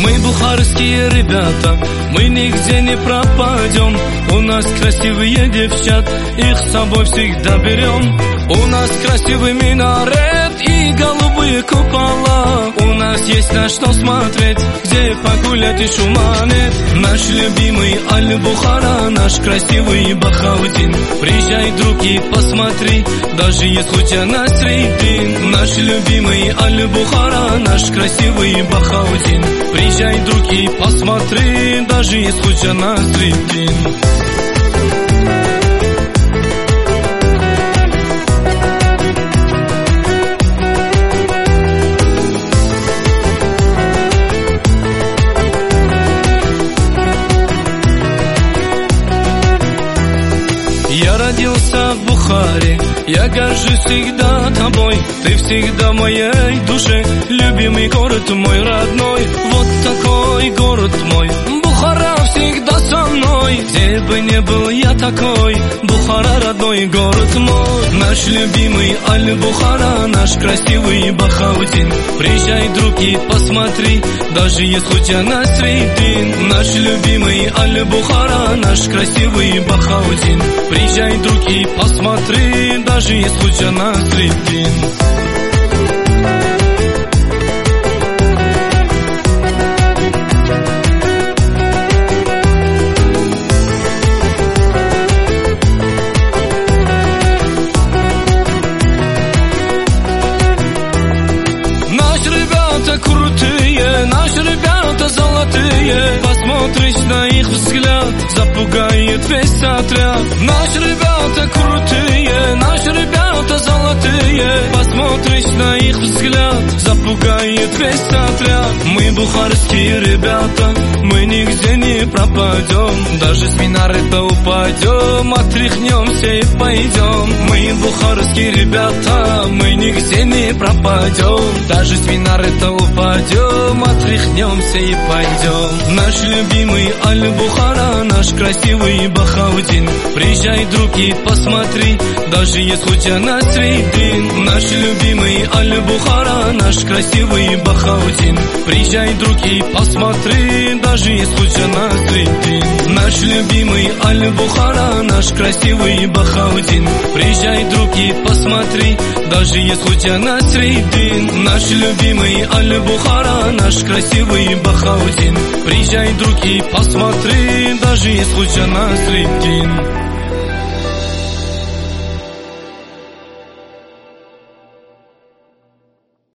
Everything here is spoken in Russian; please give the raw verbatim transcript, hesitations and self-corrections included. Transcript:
Мы бухарские ребята, мы нигде не пропадем. У нас красивые девчат, их с собой всегда берем. У нас красивый минарет и голубые купола. У нас есть на что смотреть, где погулять и шума нет. Наш любимый Аль-Бухара, наш красивый Бахаудин. Приезжай, друг, и посмотри, даже если у тебя Насреддин. Наш любимый Аль-Бухара, наш красивый Бахаудин. Приезжай, друг, и посмотри, даже если у тебя Насреддин. Я родился в Бухаре, я горжусь всегда тобой. Ты всегда в моей душе, любимый город мой родной. Вот такой город мой, Бухара всегда со мной. Где бы не был я такой, Бухара родной город мой. Наш любимый Аль-Бухара, наш красивый Бахаудин. Приезжай, друг, и посмотри, даже если у тебя Насреддин. Наш любимый Аль-Бухара, наш красивый Бахаудин. Приезжай, друг, и посмотри, даже если у тебя Насреддин. Крутые, наши ребята золотые. Посмотришь на их взгляд, запугает весь отряд. Наши ребята крутые, наши ребята золотые. Посмотришь на их взгляд, запугает весь отряд. Мы бухарские ребята, мы нигде не пропадем. Даже с минарета упадем, отряхнемся и пойдем. Мы бухарские ребята, мы нигде не пропадем. Даже с минарета упадем, отряхнемся и пойдем. Наш любимый Аль-Бухара, наш красивый Бахаудин. Приезжай, друг, и посмотри, даже если у тебя Насреддин. Наш любимый Аль-Бухара, наш красивый Бахаудин. Приезжай, друг, и посмотри, даже если у тебя Насреддин. Наш любимый Аль-Бухара, наш красивый Бахаудин. Приезжай, друг, и посмотри, даже если у тебя Насреддин. Наш любимый Аль-Бухара, наш красивый Бахаудин. Приезжай, друг, и посмотри, даже если у тебя Насреддин.